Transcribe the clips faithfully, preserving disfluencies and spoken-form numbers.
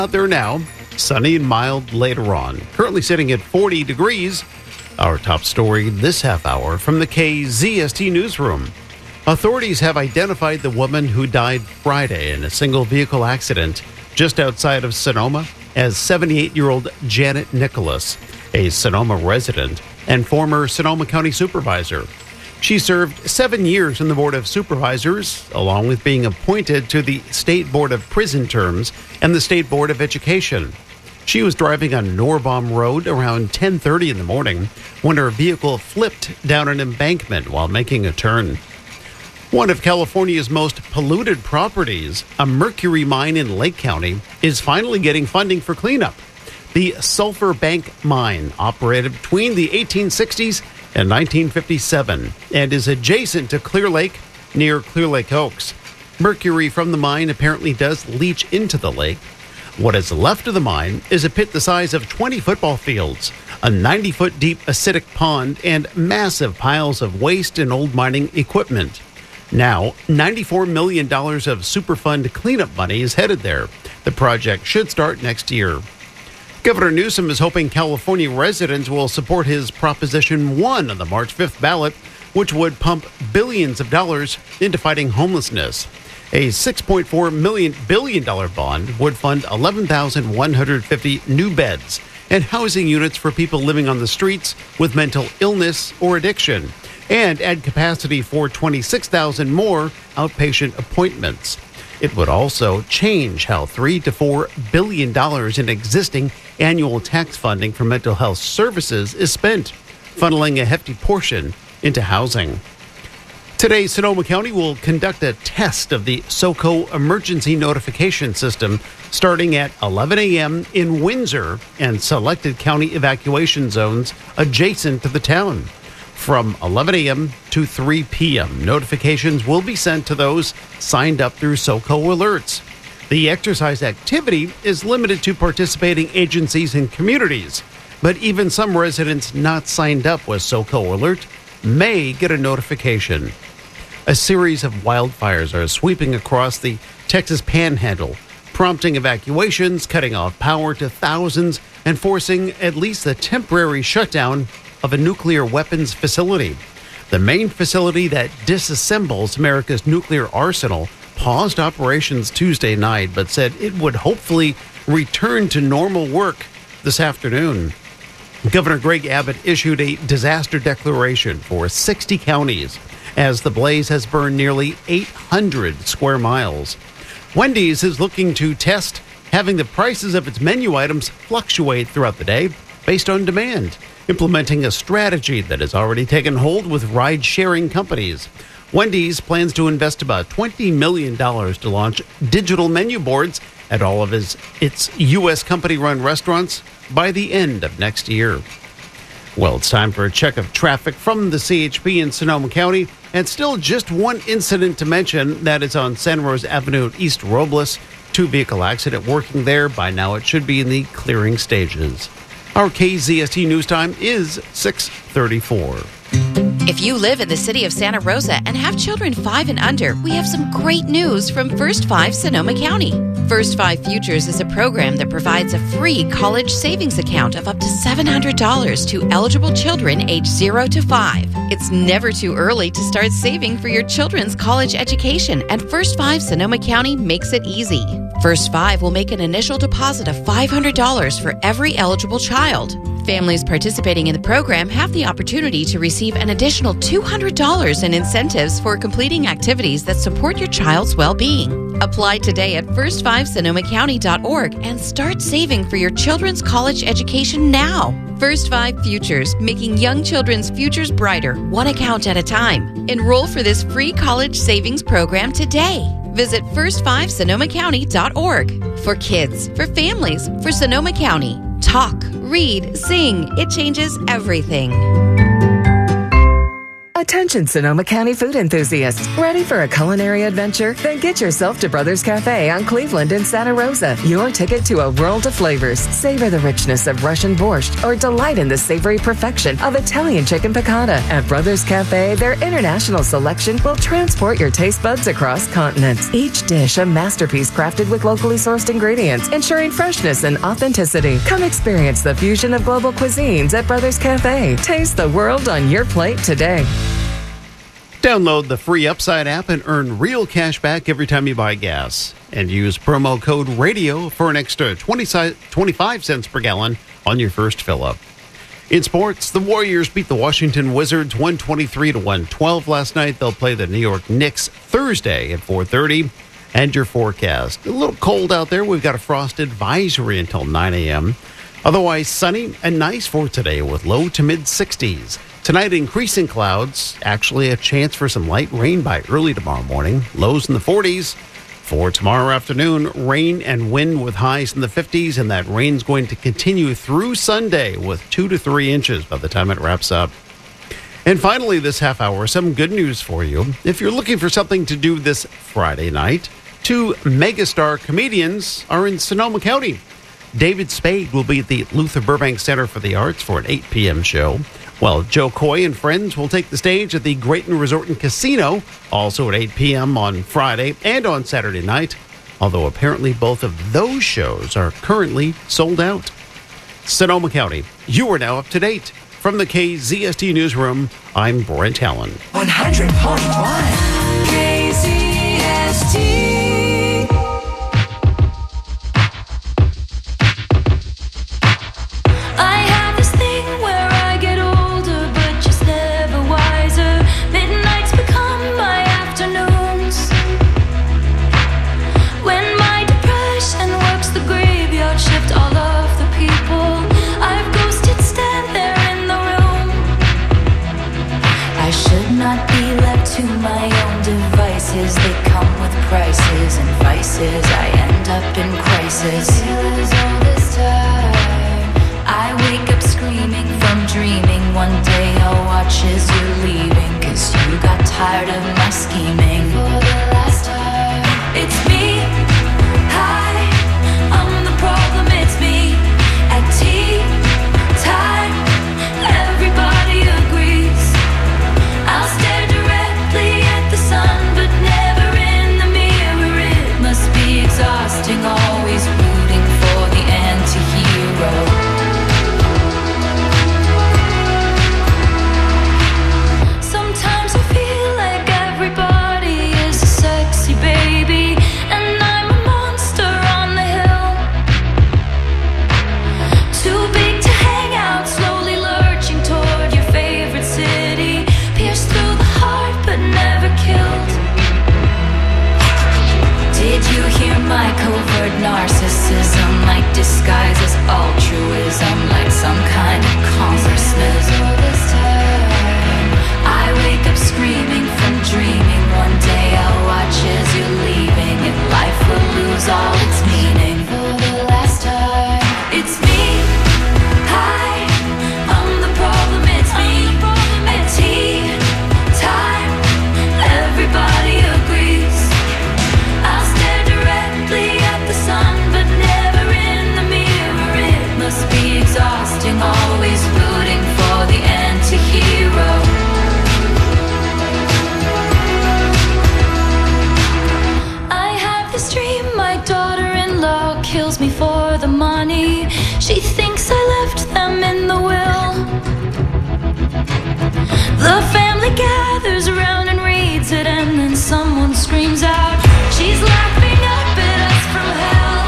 Out there now, sunny and mild later on. Currently sitting at forty degrees. Our top story this half hour from the K Z S T newsroom. Authorities have identified the woman who died Friday in a single vehicle accident just outside of Sonoma as seventy-eight-year-old Janet Nicholas, a Sonoma resident and former Sonoma County supervisor. She served seven years in the Board of Supervisors, along with being appointed to the State Board of Prison Terms and the State Board of Education. She was driving on Norbaum Road around ten thirty in the morning when her vehicle flipped down an embankment while making a turn. One of California's most polluted properties, a mercury mine in Lake County, is finally getting funding for cleanup. The Sulphur Bank Mine operated between the eighteen sixties and nineteen fifty-seven and is adjacent to Clear Lake near Clear Lake Oaks. Mercury from the mine apparently does leach into the lake. What is left of the mine is a pit the size of twenty football fields, a ninety-foot deep acidic pond, and massive piles of waste and old mining equipment. Now, ninety-four million dollars of Superfund cleanup money is headed there. The project should start next year. Governor Newsom is hoping California residents will support his Proposition one on the March fifth ballot, which would pump billions of dollars into fighting homelessness. A six point four billion dollars bond would fund eleven thousand one hundred fifty new beds and housing units for people living on the streets with mental illness or addiction, and add capacity for twenty-six thousand more outpatient appointments. It would also change how three to four billion dollars in existing annual tax funding for mental health services is spent, funneling a hefty portion into housing. Today, Sonoma County will conduct a test of the SoCo emergency notification system starting at eleven a.m. in Windsor and selected county evacuation zones adjacent to the town. From eleven a.m. to three p.m., notifications will be sent to those signed up through SoCo Alerts. The exercise activity is limited to participating agencies and communities, but even some residents not signed up with SoCo Alert may get a notification. A series of wildfires are sweeping across the Texas Panhandle, prompting evacuations, cutting off power to thousands, and forcing at least the temporary shutdown of a nuclear weapons facility. The main facility that disassembles America's nuclear arsenal paused operations Tuesday night, but said it would hopefully return to normal work this afternoon. Governor Greg Abbott issued a disaster declaration for sixty counties as the blaze has burned nearly eight hundred square miles. Wendy's is looking to test having the prices of its menu items fluctuate throughout the day based on demand, implementing a strategy that has already taken hold with ride-sharing companies. Wendy's plans to invest about twenty million dollars to launch digital menu boards at all of its, its U S company-run restaurants by the end of next year. Well, it's time for a check of traffic from the C H P in Sonoma County, and still just one incident to mention. That is on Santa Rosa Avenue at East Robles. Two-vehicle accident working there. By now, it should be in the clearing stages. Our K Z S T news time is six thirty-four. If you live in the city of Santa Rosa and have children five and under, we have some great news from First Five Sonoma County. First Five Futures is a program that provides a free college savings account of up to seven hundred dollars to eligible children age zero to five. It's never too early to start saving for your children's college education, and First Five Sonoma County makes it easy. First Five will make an initial deposit of five hundred dollars for every eligible child. Families participating in the program have the opportunity to receive an additional two hundred dollars in incentives for completing activities that support your child's well-being. Apply today at first five sonoma county dot org and start saving for your children's college education now. First Five Futures, making young children's futures brighter, one account at a time. Enroll for this free college savings program today. Visit first five sonoma county dot org. For kids, for families, for Sonoma County. Talk, read, sing. It changes everything. A Attention Sonoma County food enthusiasts. Ready for a culinary adventure? Then get yourself to Brothers Cafe on Cleveland in Santa Rosa. Your ticket to a world of flavors. Savor the richness of Russian borscht or delight in the savory perfection of Italian chicken piccata. At Brothers Cafe, their international selection will transport your taste buds across continents. Each dish a masterpiece crafted with locally sourced ingredients, ensuring freshness and authenticity. Come experience the fusion of global cuisines at Brothers Cafe. Taste the world on your plate today. Download the free Upside app and earn real cash back every time you buy gas. And use promo code RADIO for an extra twenty, twenty-five cents per gallon on your first fill-up. In sports, the Warriors beat the Washington Wizards one twenty-three to one twelve last night. They'll play the New York Knicks Thursday at four thirty. And your forecast. A little cold out there. We've got a frost advisory until nine a.m. Otherwise sunny and nice for today with low to mid sixties. Tonight, increasing clouds. Actually, a chance for some light rain by early tomorrow morning. Lows in the forties. For tomorrow afternoon, rain and wind with highs in the fifties. And that rain's going to continue through Sunday with two to three inches by the time it wraps up. And finally, this half hour, some good news for you. If you're looking for something to do this Friday night, two megastar comedians are in Sonoma County. David Spade will be at the Luther Burbank Center for the Arts for an eight p.m. show, while Joe Coy and friends will take the stage at the Grayton Resort and Casino, also at eight p.m. on Friday and on Saturday night, although apparently both of those shows are currently sold out. Sonoma County, you are now up to date. From the K Z S T Newsroom, I'm Brent Allen. one hundred point one K Z S T. They come with prices and vices. I end up in crisis. All this time, I wake up screaming from dreaming. One day I'll watch as you're leaving, 'cause you got tired of my scheming. For the last time, it's me. Hi, I'm the problem. It's me. At tea time, everybody agrees. I'll stare directly at the sun, but never in the mirror. It must be exhausting, always rooting for the anti-hero. Sometimes I feel like everybody is a sexy baby, and I'm a monster on the hill. Too big to hang out, slowly lurching toward your favorite city. Pierced through the heart, but never killed. Did you hear my covert narcissism? Like disguise as altruism, like some kind of congressman. All this time, I wake up screaming from dreaming. One day I'll watch as you're leaving, and life will lose all its meaning. For the last time, it's me. Hi, I'm the problem. It's me. At tea time, everybody agrees. I'll stare directly at the sun, but never in the mirror. It must be exhausting, always rooting for the anti-hero. I have this dream, my daughter-in-law kills me for the money. She thinks I left them in the will. The family gathers around and reads it, and then someone screams out, she's laughing up at us from hell.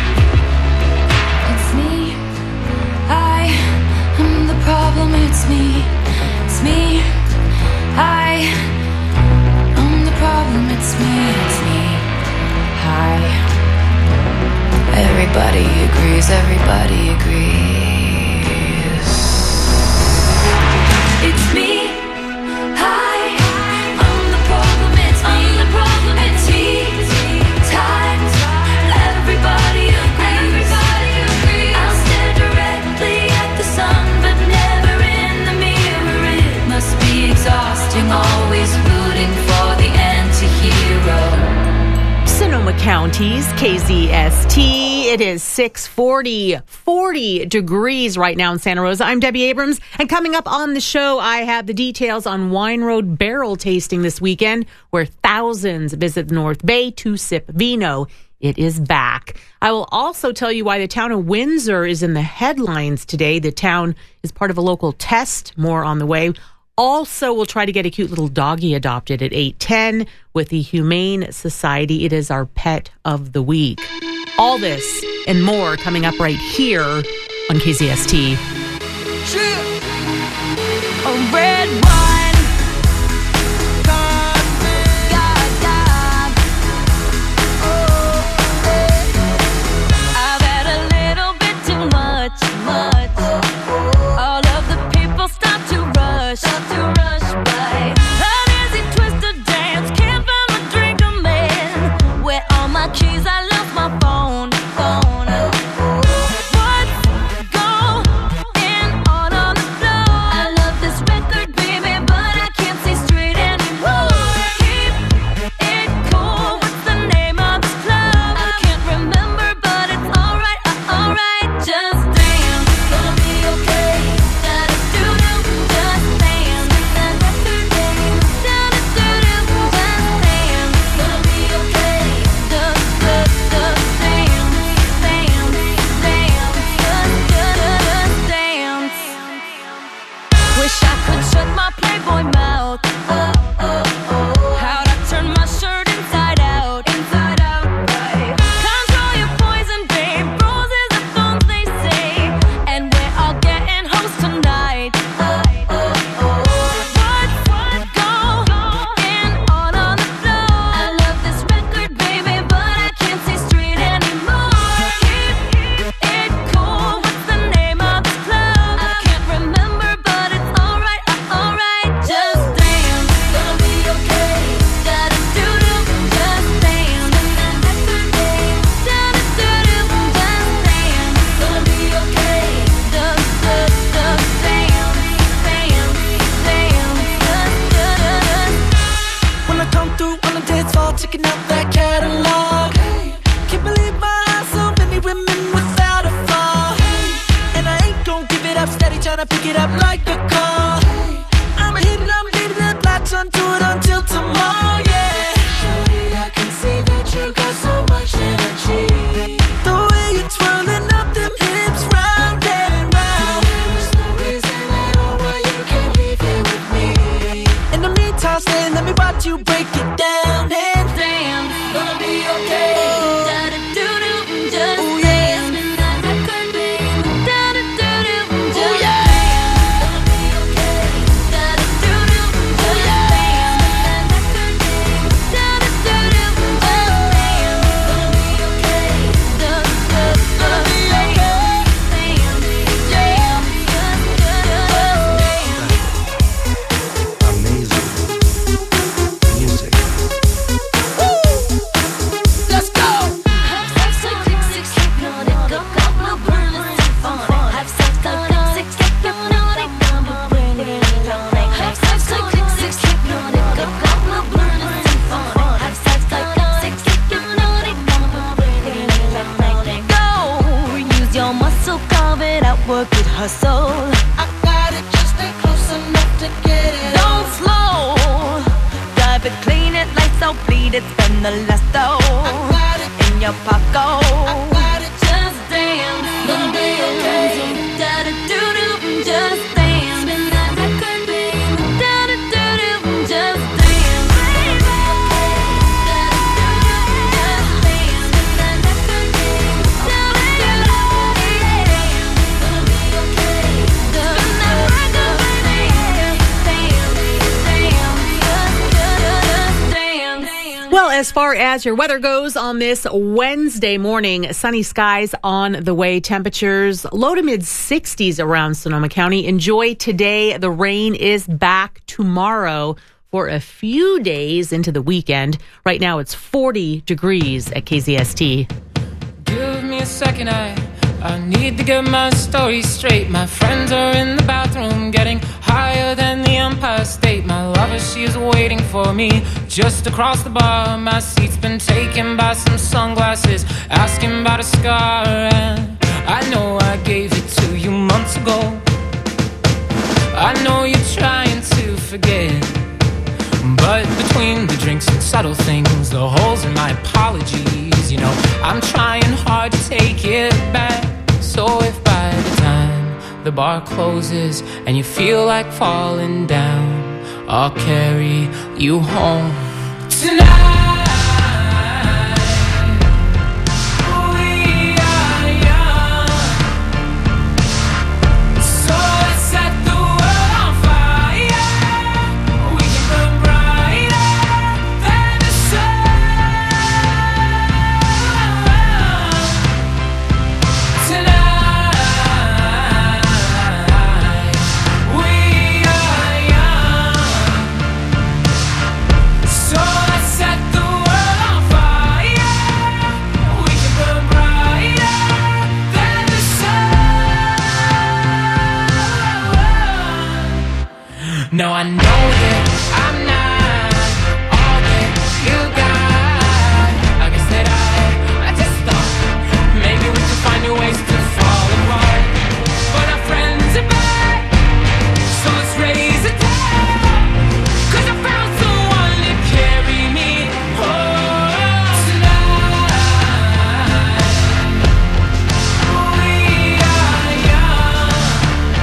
It's me. I am the problem. It's me. It's me. I am the problem. It's me. It's me. Hi. Everybody agrees. Everybody agrees. It's me. Hi, I'm the problem. It's me. I'm the problem. It's me. Time, everybody agrees. Everybody agrees. I'll stare directly at the sun, but never in the mirror. It must be exhausting. Tees, K Z S T. It is six forty, forty degrees right now in Santa Rosa. I'm Debbie Abrams, and coming up on the show, I have the details on Wine Road Barrel Tasting this weekend, where thousands visit the North Bay to sip vino. It is back. I will also tell you why the town of Windsor is in the headlines today. The town is part of a local test. More on the way. Also, we'll try to get a cute little doggy adopted at eight ten with the Humane Society. It is our pet of the week. All this and more coming up right here on K Z S T. A red wine. God, God, God. Oh, I've had a little bit too much, much. All of the people stop to rush, stop to rush by. An easy twisted dance, can't find my drink, I'm in. Where all my keys, I lost my phone, phone. What's going on on the floor? I love this record, baby, but I can't see straight anymore. Keep it cool, what's the name of this club? I can't remember, but it's alright, uh, alright. Just dance, gonna be okay. Da-da-doo-doo, just dance. That record name, da-da-doo-doo, just dance. Gonna be okay. Da-da-da-da, dance, dance, dance. Just dance. Wish I could shut my Playboy mouth. Oh, oh, oh. How'd I turn my shirt inside out? Inside out, right. Control your poison, babe. Roses are thorns, they say. And we're all getting hoes tonight. Oh, oh, oh. What's going on on the floor? I love this record, baby, but I can't see straight anymore. Keep it cool. What's the name of this club? I can't remember, but it's alright, uh, alright. Just dance, gonna be okay. Da-da-doo-doo, just dance. That record name, da-da-doo-doo, just dance. Gonna be okay. Da-da-da, dance, dance, dance. Da-da-da. When I come through on the dance floor, checking out that catalog. Can't believe my eyes, so many women without a flaw. And I ain't gon' give it up, steady tryna pick it up like a car. I'ma hit it, I'ma leave it, latch onto it until tomorrow, yeah. Shorty, I can see that you got so much energy. The way you're twirling up them hips round and round. There's no reason at all why you can't leave here with me. In the meantime, stay, let me watch you break it down and Dance, gonna be okay. Da-da-doo-doo, just Ooh, yeah. dance. That record name, da-da-doo-doo, just dance. Gonna be okay. Da-da-doo-doo, just dance. That record name, da-da-doo-doo, just dance. Gonna be okay. Da-da-da, dance, dance, dance, just dance. Amazing music. let's go. Have sex so quick, six hypnotic, go go blue, burn, listen phonic. Have sex so quick, six hypnotic, number bring it electronic. Have sex so quick, six hypnotic, go go blue, burn, listen phonic. Have sex so quick, six hypnotic, number bring it electronic. Go, use your muscle, carve it out, work it, hustle. I got it, just stay close enough to get it. Don't slow, drive it, clean it, lights out, bleed it, spend the last dough got it, in your pocket. got it. Just dance, gonna be okay. Da-da-doo-doo, just dance. Spin that record, babe. Da-da-doo-doo, just dance. Da-da-doo-doo, just dance. Spin that record, babe. Da-da-doo-doo, gonna be okay. Spin that record, babe. Dance, dance, dance, just dance. Well, as far as your weather goes on this Wednesday morning, sunny skies on the way. Temperatures low to mid sixties around Sonoma County. Enjoy today. The rain is back tomorrow for a few days into the weekend. Right now it's forty degrees at K Z S T. Give me a second, I I need to get my story straight. My friends are in the bathroom getting higher than the Empire State. My lover, she is waiting for me just across the bar. My seat's been taken by some sunglasses, asking about a scar. And I know I gave it to you months ago. I know you're trying to forget, but between the drinks and subtle things, the holes in my apologies, you know, I'm trying hard to take it back. So if by the time the bar closes and you feel like falling down, I'll carry you home tonight. No, I know that I'm not all that you got. I guess that I, I just thought maybe we could find new ways to fall apart. But our friends are back, so let's raise a toast. 'Cause I found someone to carry me home tonight. We are young,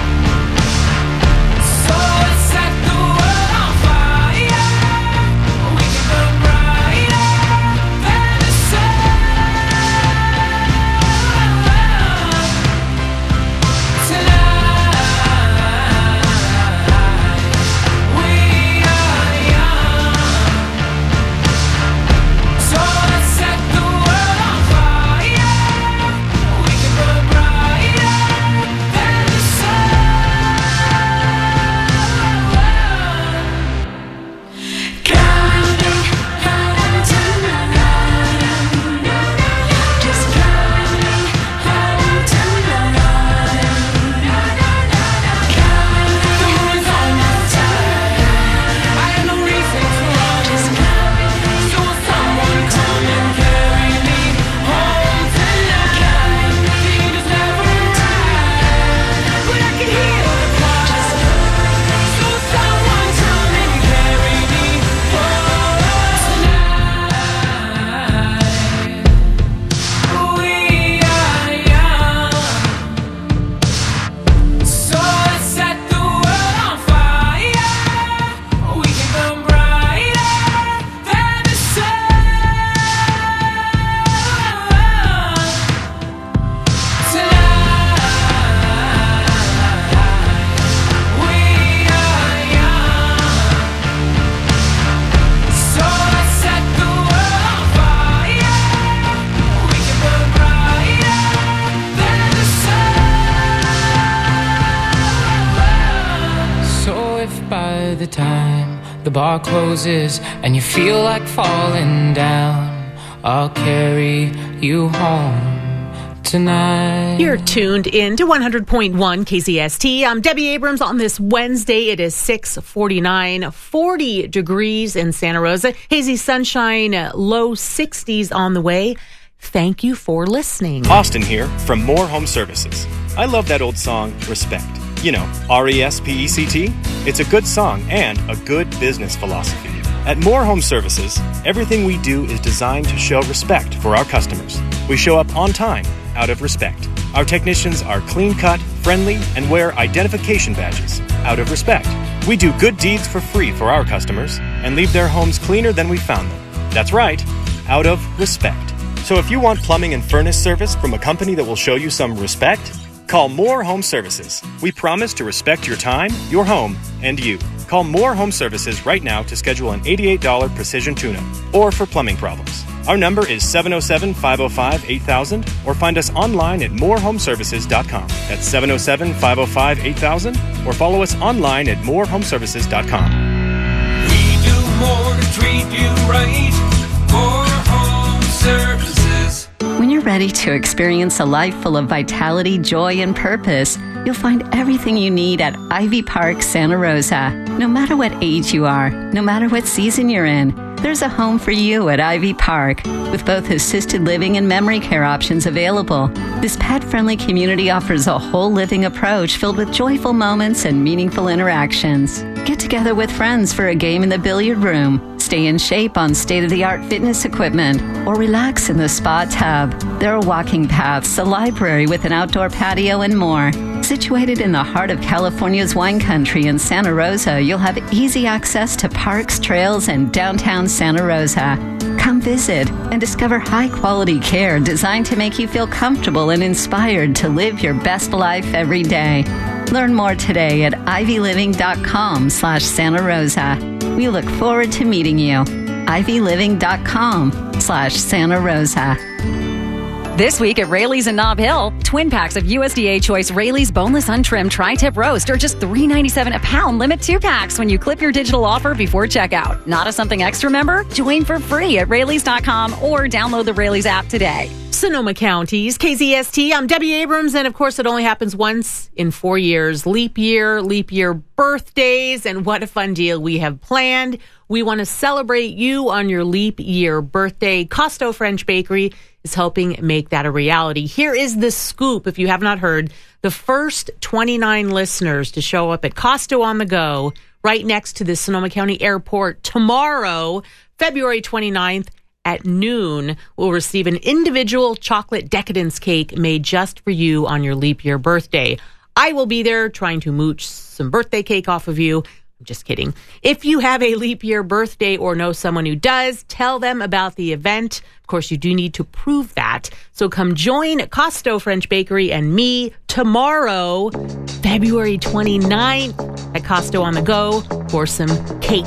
so let's set the world on fire. We can burn brighter than the sun tonight. We are young, so let's set the world on fire. We can burn brighter than the sun. Counting on tonight, just counting on tonight. The moon's on my side. I have no reason to run. Just counting. So will someone come and carry me home tonight? The angels never arrive, but I can hear the choir. So will someone come and carry me home tonight? We are young, so let's set the world on fire. We can burn brighter than the sun tonight. We are young, so let's set the world on fire. We can burn brighter than the sun. So if by the time the bar closes and you feel like falling down, I'll carry you home tonight. You're tuned in to one hundred point one K Z S T. I'm Debbie Abrams on this Wednesday. It is six forty-nine, forty degrees in Santa Rosa. Hazy sunshine, uh, low sixties on the way. Thank you for listening. Austin here from More Home Services. I love that old song, Respect. You know, R E S P E C T. It's a good song and a good business philosophy. At More Home Services, everything we do is designed to show respect for our customers. We show up on time, out of respect. Our technicians are clean-cut, friendly, and wear identification badges, out of respect. We do good deeds for free for our customers and leave their homes cleaner than we found them. That's right, out of respect. So if you want plumbing and furnace service from a company that will show you some respect, call More Home Services. We promise to respect your time, your home, and you. Call More Home Services right now to schedule an eighty-eight dollars precision tune-up or for plumbing problems. Our number is seven oh seven, five oh five, eight thousand or find us online at more home services dot com. That's seven oh seven, five oh five, eight thousand or follow us online at more home services dot com. We do more to treat you right. More Home Services. When you're ready ready to experience a life full of vitality, joy, and purpose, you'll find everything you need at Ivy Park, Santa Rosa. No matter what age you are, no matter what season you're in, there's a home for you at Ivy Park, with both assisted living and memory care options available. This pet-friendly community offers a whole living approach filled with joyful moments and meaningful interactions. Get together with friends for a game in the billiard room, stay in shape on state-of-the-art fitness equipment, or relax in the spa tub. There are walking paths, a library with an outdoor patio, and more. Situated in the heart of California's wine country in Santa Rosa, you'll have easy access to parks, trails, and downtown Santa Rosa. Come visit and discover high-quality care designed to make you feel comfortable and inspired to live your best life every day. Learn more today at ivyliving.com slash Santa Rosa. We look forward to meeting you. ivyliving.com slash Santa Rosa. This week at Rayleigh's in Nob Hill, twin packs of U S D A Choice Rayleigh's boneless untrimmed tri-tip roast are just three ninety-seven a pound. Limit two packs when you clip your digital offer before checkout. Not a Something Extra member? Join for free at Rayleigh's dot com or download the Rayleigh's app today. Sonoma County's K Z S T. I'm Debbie Abrams, and of course, it only happens once in four years. Leap year, leap year birthdays, and what a fun deal we have planned. We want to celebrate you on your leap year birthday. Costo French Bakery is helping make that a reality. Here is the scoop, if you have not heard. The first twenty-nine listeners to show up at Costo on the Go, right next to the Sonoma County Airport tomorrow, February twenty-ninth, at noon, will receive an individual chocolate decadence cake made just for you on your leap year birthday. I will be there trying to mooch some birthday cake off of you. I'm just kidding. If you have a leap year birthday or know someone who does, tell them about the event. Of course, you do need to prove that. So come join Costo French Bakery and me tomorrow, February twenty-ninth, at Costo on the Go for some cake.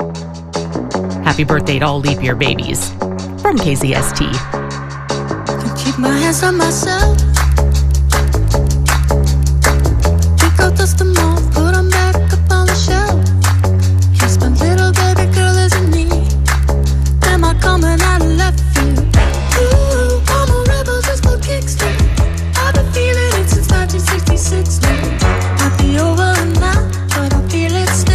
Happy birthday to all leap year babies from K Z S T. Can keep my hands on myself. Pick out dust them off, put them back up on the shelf. Yes, my little baby girl is in need. Am I coming out of left field? Ooh, I'm a rebel just for kickstart. I've been feeling it since nineteen sixty-six now. Might be over now, but I feel it still.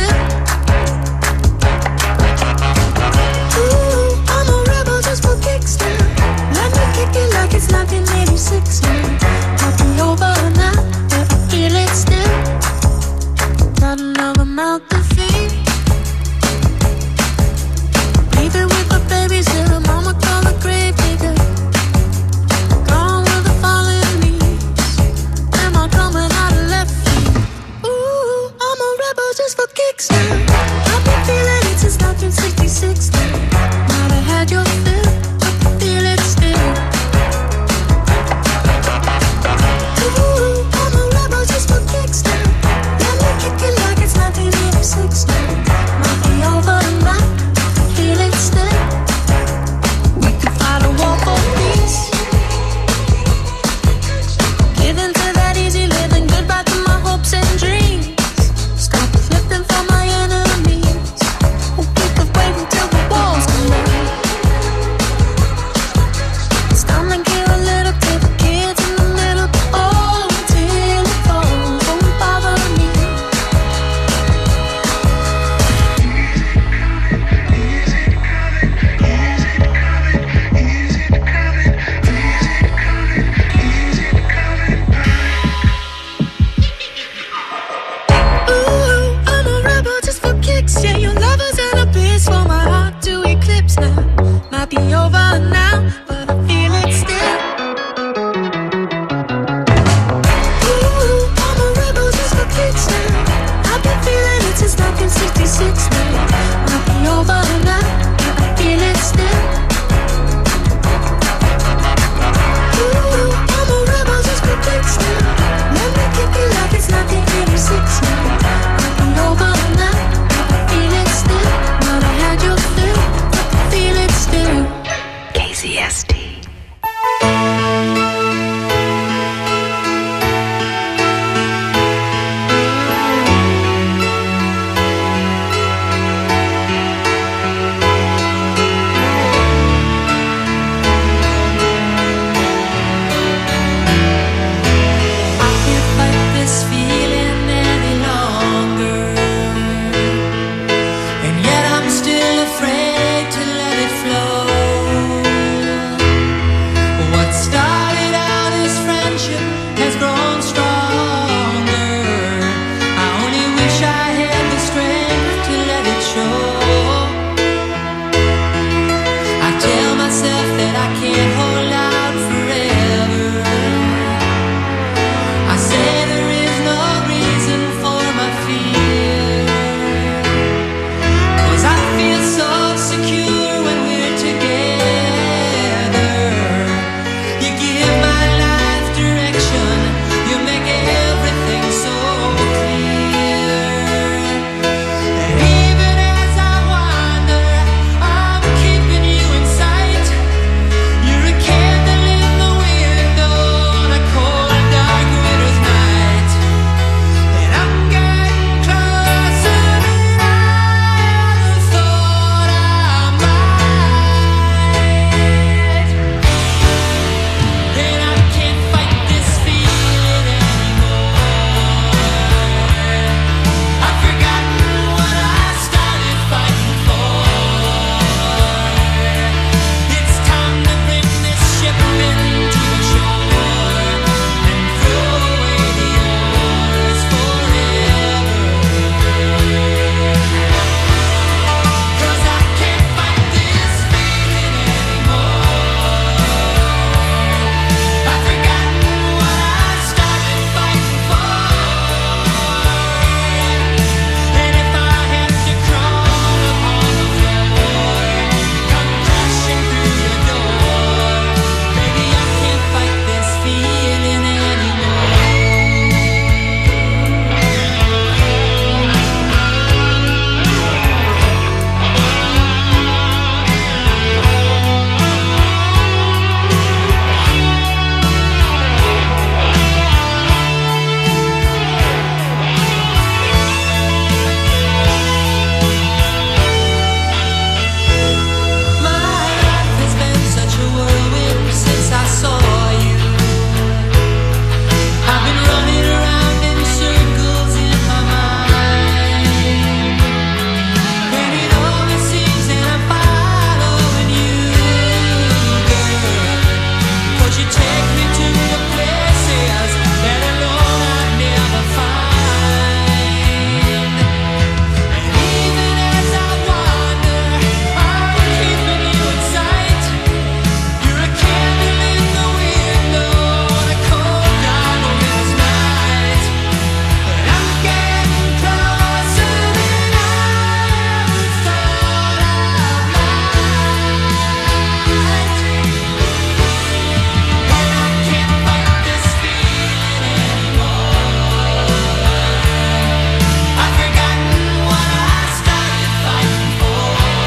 Ooh, I'm a rebel just for kickstart. Let me kick it like it's nineteen eighty-six now. grown stronger. I only wish I had the strength to let it show. I tell myself that I can't hold out forever. I say there is no reason for my fear, 'cause I feel so secure when we're together. You give my life direction, you make everything so clear. And even as I wander, I'm keeping you in sight. You're a candle in the window on a cold, dark winter's night. And I'm getting closer than I ever thought I might. And I can't fight this feeling anymore. I've forgotten what I started fighting for. It's time to bring this ship into the shore and throw away the oars forever. 'Cause I can't fight this feeling anymore. I've forgotten what I started fighting for. And if I have to crawl upon the floor, come crashing through your door, baby, I can't fight this feeling anymore. My life has been such a whirlwind since I saw you. I've been running around in circles in my mind, and it always seems that I'm following you, girl. 'Cause you take me to the places that alone I'd never find. And even as I wander, I'm keeping you in sight. You're a candle in the window on a cold, dark winter's night. And I'm getting closer than I ever thought I might. And I can't fight this feeling anymore. I've forgotten what I started fighting for.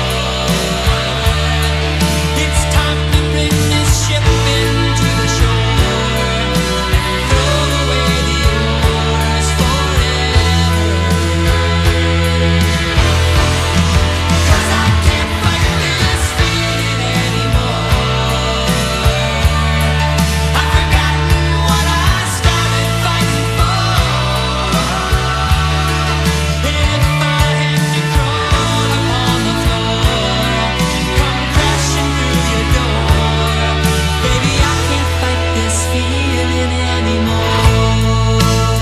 It's time to bring this ship into the shore and throw away the oars forever. 'Cause I can't fight this feeling anymore. I've forgotten what I started fighting for. And if I have to crawl upon the floor, come crashing through your door, baby, I can't fight this feeling anymore.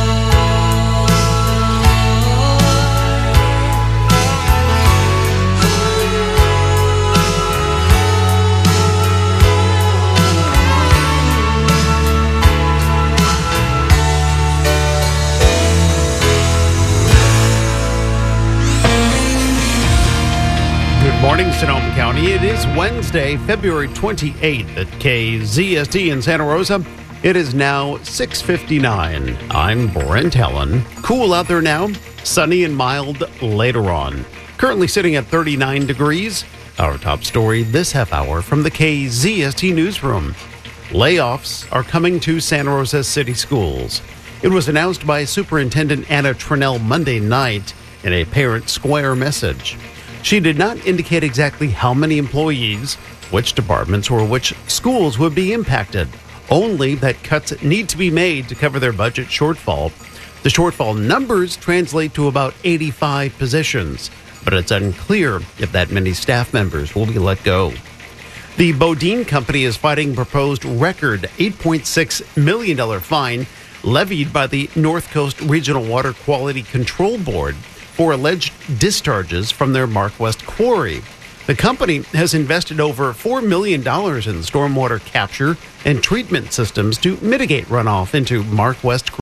Good morning, Sonoma County. It is Wednesday, February twenty-eighth at K Z S T in Santa Rosa. It is now six fifty-nine. I'm Brent Helen. Cool out there now. Sunny and mild later on. Currently sitting at thirty-nine degrees. Our top story this half hour from the K Z S T newsroom. Layoffs are coming to Santa Rosa City Schools. It was announced by Superintendent Anna Trinnell Monday night in a Parent Square message. She did not indicate exactly how many employees, which departments, or which schools would be impacted. Only that cuts need to be made to cover their budget shortfall. The shortfall numbers translate to about eighty-five positions, but it's unclear if that many staff members will be let go. The Bodine Company is fighting a proposed record eight point six million dollars fine levied by the North Coast Regional Water Quality Control Board for alleged discharges from their Mark West quarry. The company has invested over four million dollars in stormwater capture and treatment systems to mitigate runoff into Mark West